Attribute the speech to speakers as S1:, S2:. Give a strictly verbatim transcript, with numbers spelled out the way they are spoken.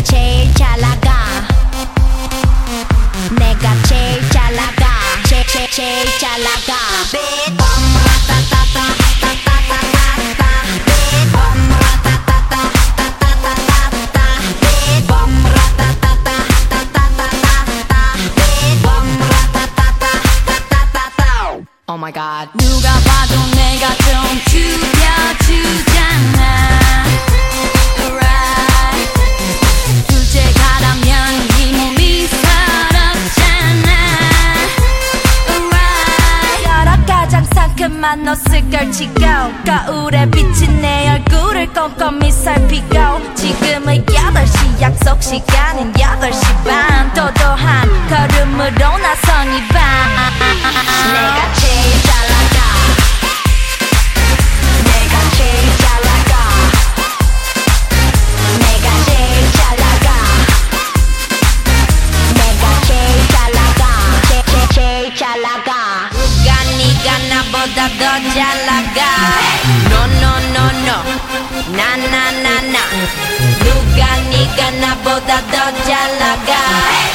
S1: 제일 잘 나가 내가 제일 잘 나가 제, 제, 제일 잘 나가
S2: Oh my god. 누가 봐도 내가 좀 죽여주잖아. Right. 둘째 가라면 이 몸이 서럽잖아. Right.
S1: 여러 가장 상큼한 옷을 걸치고 거울에 비친 내 얼굴을 꼼꼼히 살피고 지금은 여덟 시 약속 시간은 여덟 시 반 도도한 걸음으로 나선 이 밤 내가 제일 잘 나가 내가 제일 잘 나가 내가 제일 잘 나가 내가 제일 잘 나가 제, 제, 제일 잘 나가 누가 네가 나보다 더 잘 나가 No no no no 나 나 나 나 누가 네가 나보다 더 잘 나가